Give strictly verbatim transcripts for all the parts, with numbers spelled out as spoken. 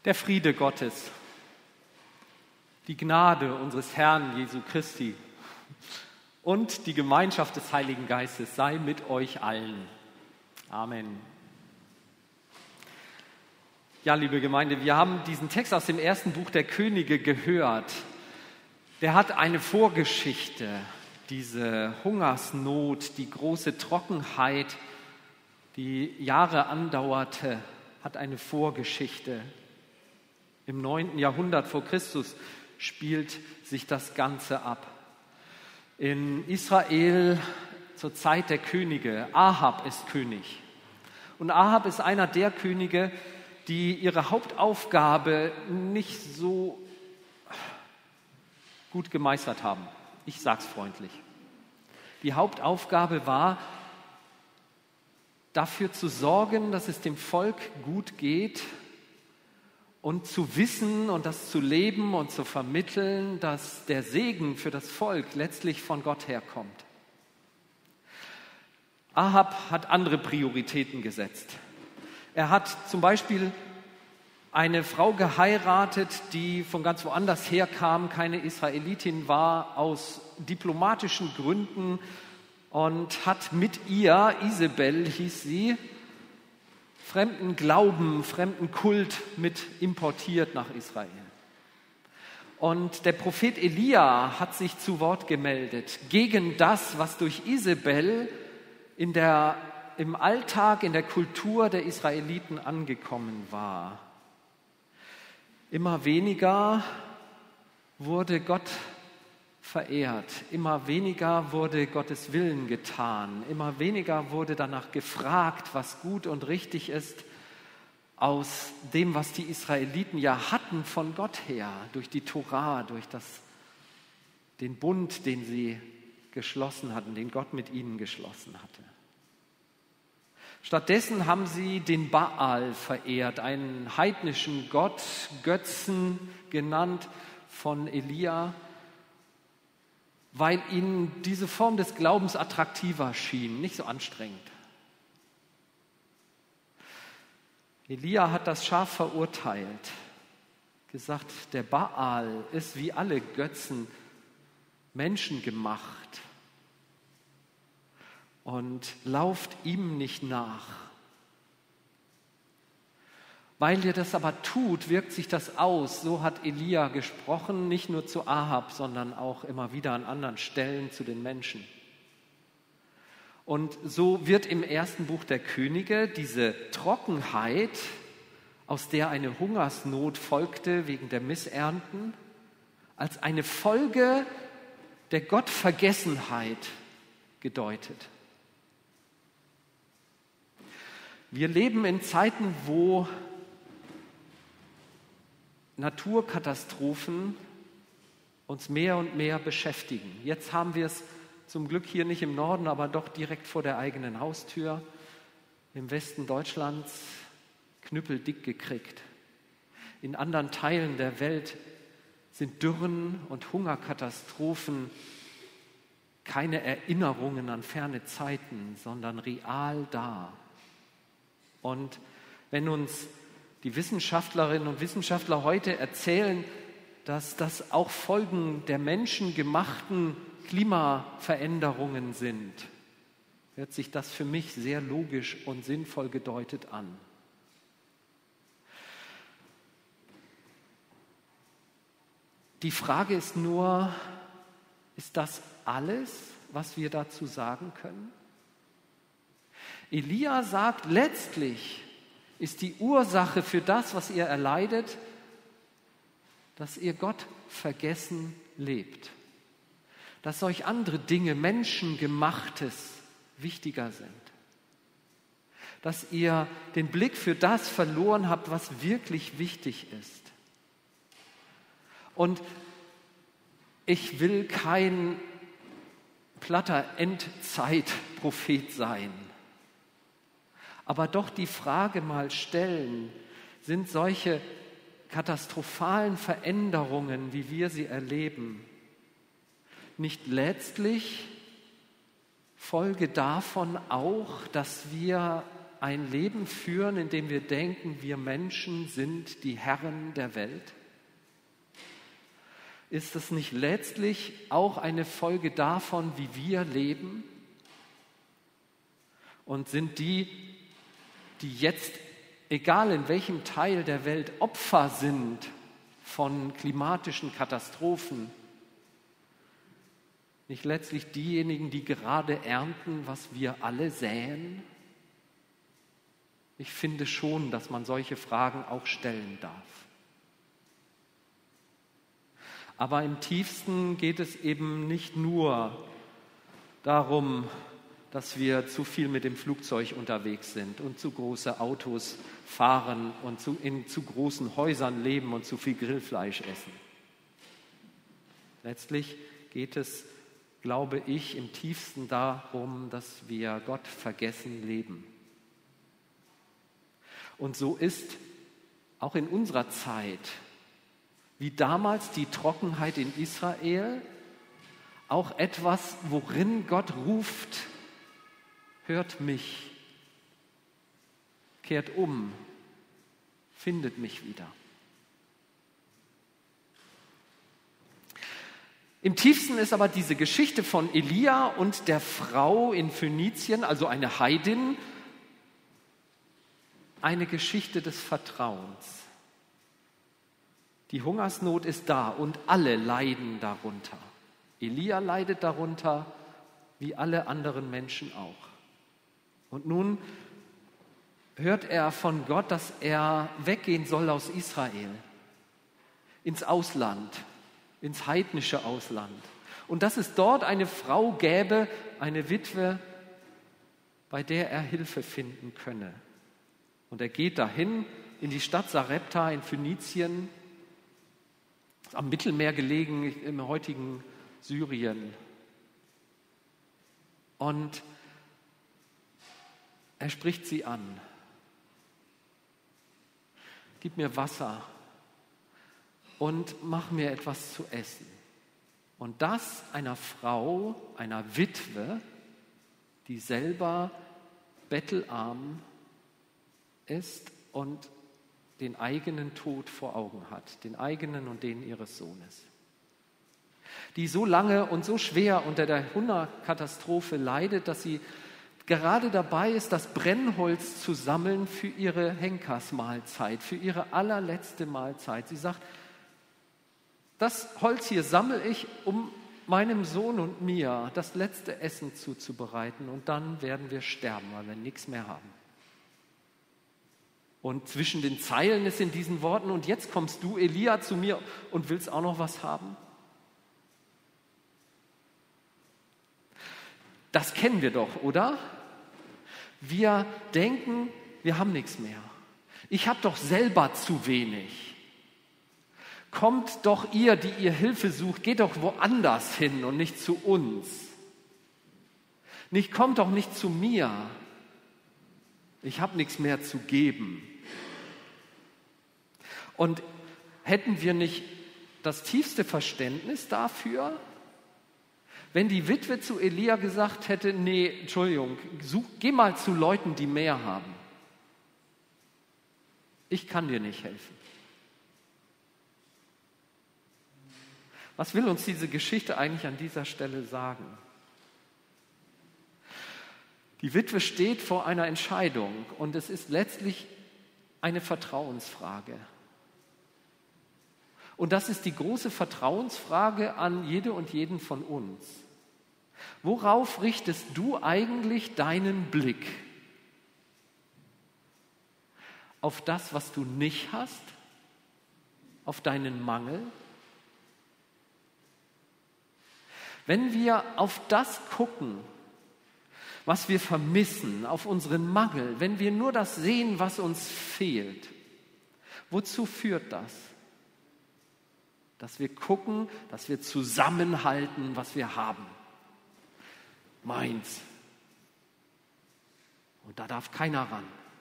Der Friede Gottes, die Gnade unseres Herrn Jesu Christi und die Gemeinschaft des Heiligen Geistes sei mit euch allen. Amen. Ja, liebe Gemeinde, wir haben diesen Text aus dem ersten Buch der Könige gehört. Der hat eine Vorgeschichte, diese Hungersnot, die große Trockenheit, die Jahre andauerte, hat eine Vorgeschichte. Im neunten Jahrhundert vor Christus spielt sich das Ganze ab. In Israel zur Zeit der Könige. Ahab ist König. Und Ahab ist einer der Könige, die ihre Hauptaufgabe nicht so gut gemeistert haben. Ich sage es freundlich. Die Hauptaufgabe war, dafür zu sorgen, dass es dem Volk gut geht und zu wissen und das zu leben und zu vermitteln, dass der Segen für das Volk letztlich von Gott herkommt. Ahab hat andere Prioritäten gesetzt. Er hat zum Beispiel eine Frau geheiratet, die von ganz woanders herkam, keine Israelitin war, aus diplomatischen Gründen und hat mit ihr, Isabel hieß sie, fremden Glauben, fremden Kult mit importiert nach Israel. Und der Prophet Elia hat sich zu Wort gemeldet gegen das, was durch Isabel in der, im Alltag, in der Kultur der Israeliten angekommen war. Immer weniger wurde Gott verehrt, immer weniger wurde Gottes Willen getan, immer weniger wurde danach gefragt, was gut und richtig ist, aus dem, was die Israeliten ja hatten von Gott her, durch die Tora, durch das, den Bund, den sie geschlossen hatten, den Gott mit ihnen geschlossen hatte. Stattdessen haben sie den Baal verehrt, einen heidnischen Gott, Götzen genannt von Elia, weil ihnen diese Form des Glaubens attraktiver schien, nicht so anstrengend. Elia hat das scharf verurteilt, gesagt, der Baal ist wie alle Götzen menschengemacht und lauft ihm nicht nach. Weil ihr das aber tut, wirkt sich das aus. So hat Elia gesprochen, nicht nur zu Ahab, sondern auch immer wieder an anderen Stellen zu den Menschen. Und so wird im ersten Buch der Könige diese Trockenheit, aus der eine Hungersnot folgte wegen der Missernten, als eine Folge der Gottvergessenheit gedeutet. Wir leben in Zeiten, wo Naturkatastrophen uns mehr und mehr beschäftigen. Jetzt haben wir es zum Glück hier nicht im Norden, aber doch direkt vor der eigenen Haustür, im Westen Deutschlands, knüppeldick gekriegt. In anderen Teilen der Welt sind Dürren und Hungerkatastrophen keine Erinnerungen an ferne Zeiten, sondern real da. Und wenn uns die Wissenschaftlerinnen und Wissenschaftler heute erzählen, dass das auch Folgen der menschengemachten Klimaveränderungen sind, hört sich das für mich sehr logisch und sinnvoll gedeutet an. Die Frage ist nur, ist das alles, was wir dazu sagen können? Elia sagt, letztlich ist die Ursache für das, was ihr erleidet, dass ihr Gott vergessen lebt. Dass euch andere Dinge, Menschengemachtes, wichtiger sind. Dass ihr den Blick für das verloren habt, was wirklich wichtig ist. Und ich will kein platter Endzeitprophet sein. Aber doch die Frage mal stellen, sind solche katastrophalen Veränderungen, wie wir sie erleben, nicht letztlich Folge davon auch, dass wir ein Leben führen, in dem wir denken, wir Menschen sind die Herren der Welt? Ist es nicht letztlich auch eine Folge davon, wie wir leben? Und sind die, die jetzt, egal in welchem Teil der Welt, Opfer sind von klimatischen Katastrophen, nicht letztlich diejenigen, die gerade ernten, was wir alle säen? Ich finde schon, dass man solche Fragen auch stellen darf. Aber im tiefsten geht es eben nicht nur darum, dass wir zu viel mit dem Flugzeug unterwegs sind und zu große Autos fahren und zu, in zu großen Häusern leben und zu viel Grillfleisch essen. Letztlich geht es, glaube ich, im tiefsten darum, dass wir Gott vergessen leben. Und so ist auch in unserer Zeit, wie damals die Trockenheit in Israel, auch etwas, worin Gott ruft: Hört mich, kehrt um, findet mich wieder. Im tiefsten ist aber diese Geschichte von Elia und der Frau in Phönizien, also eine Heidin, eine Geschichte des Vertrauens. Die Hungersnot ist da und alle leiden darunter. Elia leidet darunter, wie alle anderen Menschen auch. Und nun hört er von Gott, dass er weggehen soll aus Israel, ins Ausland, ins heidnische Ausland. Und dass es dort eine Frau gäbe, eine Witwe, bei der er Hilfe finden könne. Und er geht dahin in die Stadt Sarepta in Phönizien, am Mittelmeer gelegen, im heutigen Syrien. Und er spricht sie an. Gib mir Wasser und mach mir etwas zu essen. Und das einer Frau, einer Witwe, die selber bettelarm ist und den eigenen Tod vor Augen hat, den eigenen und den ihres Sohnes. Die so lange und so schwer unter der Hungerkatastrophe leidet, dass sie gerade dabei ist, das Brennholz zu sammeln für ihre Henkersmahlzeit, für ihre allerletzte Mahlzeit. Sie sagt, das Holz hier sammle ich, um meinem Sohn und mir das letzte Essen zuzubereiten, und dann werden wir sterben, weil wir nichts mehr haben. Und zwischen den Zeilen ist in diesen Worten: Und jetzt kommst du, Elia, zu mir und willst auch noch was haben? Das kennen wir doch, oder? Wir denken, wir haben nichts mehr. Ich habe doch selber zu wenig. Kommt doch ihr, die ihr Hilfe sucht, geht doch woanders hin und nicht zu uns. Nicht, kommt doch nicht zu mir. Ich habe nichts mehr zu geben. Und hätten wir nicht das tiefste Verständnis dafür, wenn die Witwe zu Elia gesagt hätte, nee, Entschuldigung, such, geh mal zu Leuten, die mehr haben. Ich kann dir nicht helfen. Was will uns diese Geschichte eigentlich an dieser Stelle sagen? Die Witwe steht vor einer Entscheidung und es ist letztlich eine Vertrauensfrage. Und das ist die große Vertrauensfrage an jede und jeden von uns. Worauf richtest du eigentlich deinen Blick? Auf das, was du nicht hast? Auf deinen Mangel? Wenn wir auf das gucken, was wir vermissen, auf unseren Mangel, wenn wir nur das sehen, was uns fehlt, wozu führt das? Dass wir gucken, dass wir zusammenhalten, was wir haben. Meins. Und da darf keiner ran.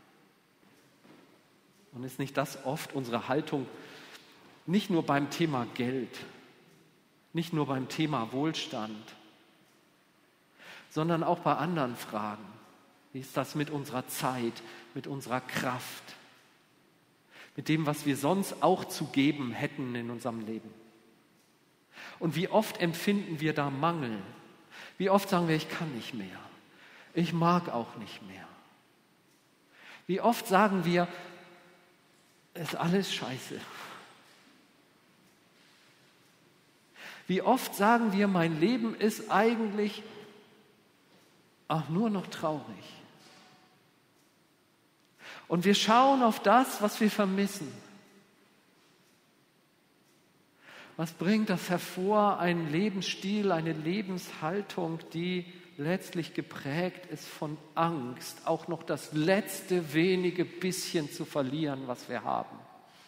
Und ist nicht das oft unsere Haltung, nicht nur beim Thema Geld, nicht nur beim Thema Wohlstand, sondern auch bei anderen Fragen. Wie ist das mit unserer Zeit, mit unserer Kraft, mit dem, was wir sonst auch zu geben hätten in unserem Leben? Und wie oft empfinden wir da Mangel? Wie oft sagen wir, ich kann nicht mehr, ich mag auch nicht mehr. Wie oft sagen wir, ist alles scheiße. Wie oft sagen wir, mein Leben ist eigentlich auch nur noch traurig. Und wir schauen auf das, was wir vermissen. Was bringt das hervor? Ein Lebensstil, eine Lebenshaltung, die letztlich geprägt ist von Angst, auch noch das letzte wenige bisschen zu verlieren, was wir haben.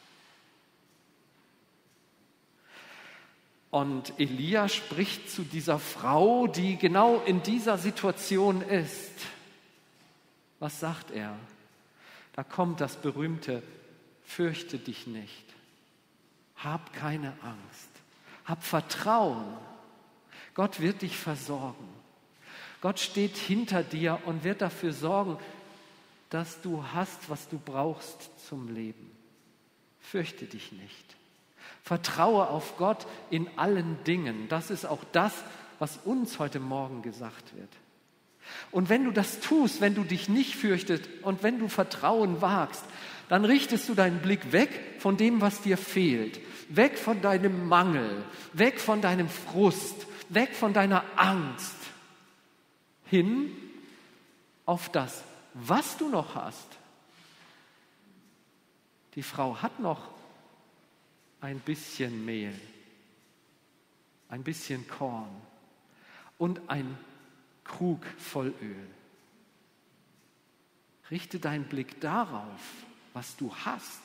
Und Elia spricht zu dieser Frau, die genau in dieser Situation ist. Was sagt er? Da kommt das berühmte, fürchte dich nicht. Hab keine Angst. Hab Vertrauen. Gott wird dich versorgen. Gott steht hinter dir und wird dafür sorgen, dass du hast, was du brauchst zum Leben. Fürchte dich nicht. Vertraue auf Gott in allen Dingen. Das ist auch das, was uns heute Morgen gesagt wird. Und wenn du das tust, wenn du dich nicht fürchtest und wenn du Vertrauen wagst, dann richtest du deinen Blick weg von dem, was dir fehlt, weg von deinem Mangel, weg von deinem Frust, weg von deiner Angst, hin auf das, was du noch hast. Die Frau hat noch ein bisschen Mehl, ein bisschen Korn und ein Krug voll Öl. Richte deinen Blick darauf, was du hast.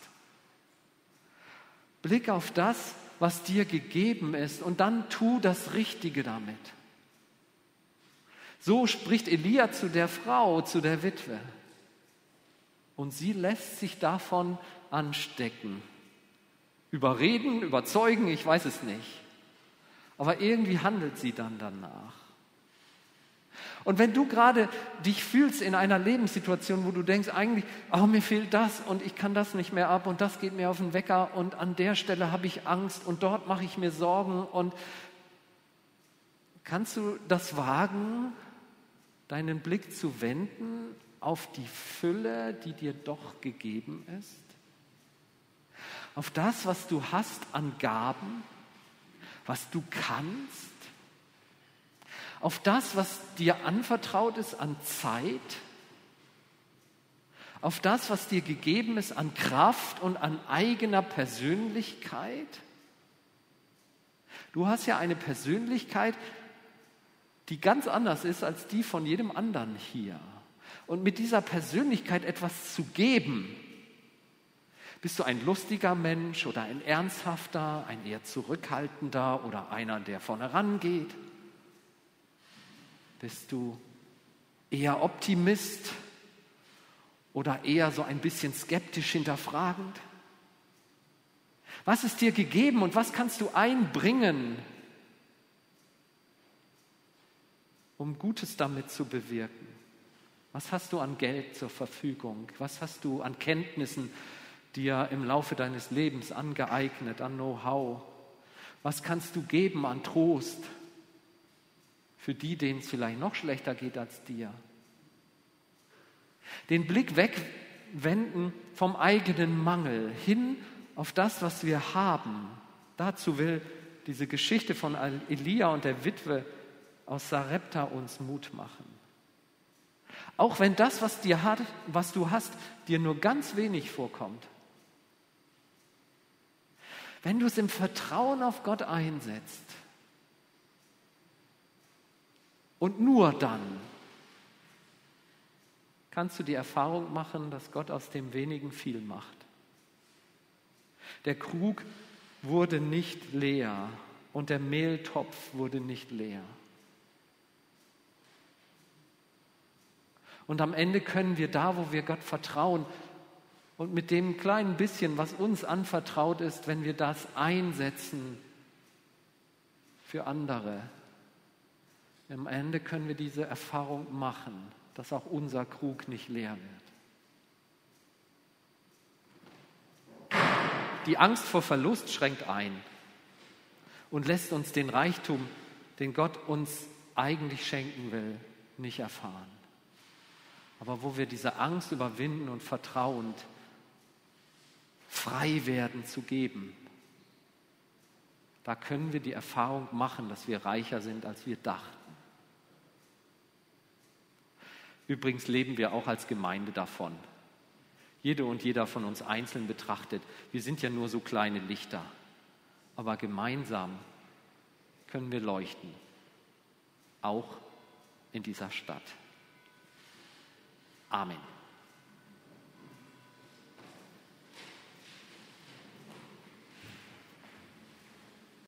Blick auf das, was dir gegeben ist, und dann tu das Richtige damit. So spricht Elia zu der Frau, zu der Witwe. Und sie lässt sich davon anstecken. Überreden, überzeugen, ich weiß es nicht. Aber irgendwie handelt sie dann danach. Und wenn du gerade dich fühlst in einer Lebenssituation, wo du denkst, eigentlich, oh, mir fehlt das und ich kann das nicht mehr ab und das geht mir auf den Wecker und an der Stelle habe ich Angst und dort mache ich mir Sorgen, und kannst du das wagen, deinen Blick zu wenden auf die Fülle, die dir doch gegeben ist? Auf das, was du hast an Gaben, was du kannst? Auf das, was dir anvertraut ist an Zeit? Auf das, was dir gegeben ist an Kraft und an eigener Persönlichkeit? Du hast ja eine Persönlichkeit, die ganz anders ist als die von jedem anderen hier. Und mit dieser Persönlichkeit etwas zu geben, bist du ein lustiger Mensch oder ein ernsthafter, ein eher zurückhaltender oder einer, der vorne rangeht? Bist du eher Optimist oder eher so ein bisschen skeptisch hinterfragend? Was ist dir gegeben und was kannst du einbringen, um Gutes damit zu bewirken? Was hast du an Geld zur Verfügung? Was hast du an Kenntnissen dir im Laufe deines Lebens angeeignet, an Know-how? Was kannst du geben an Trost für die, denen es vielleicht noch schlechter geht als dir? Den Blick wegwenden vom eigenen Mangel hin auf das, was wir haben. Dazu will diese Geschichte von Elia und der Witwe aus Sarepta uns Mut machen. Auch wenn das, was, dir hat, was du hast, dir nur ganz wenig vorkommt. Wenn du es im Vertrauen auf Gott einsetzt und nur dann, kannst du die Erfahrung machen, dass Gott aus dem Wenigen viel macht. Der Krug wurde nicht leer und der Mehltopf wurde nicht leer. Und am Ende können wir da, wo wir Gott vertrauen und mit dem kleinen bisschen, was uns anvertraut ist, wenn wir das einsetzen für andere, am Ende können wir diese Erfahrung machen. dass auch unser Krug nicht leer wird. Die Angst vor Verlust schränkt ein und lässt uns den Reichtum, den Gott uns eigentlich schenken will, nicht erfahren. Aber wo wir diese Angst überwinden und vertrauend frei werden zu geben, da können wir die Erfahrung machen, dass wir reicher sind, als wir dachten. Übrigens leben wir auch als Gemeinde davon. Jede und jeder von uns einzeln betrachtet, wir sind ja nur so kleine Lichter, aber gemeinsam können wir leuchten, auch in dieser Stadt. Amen.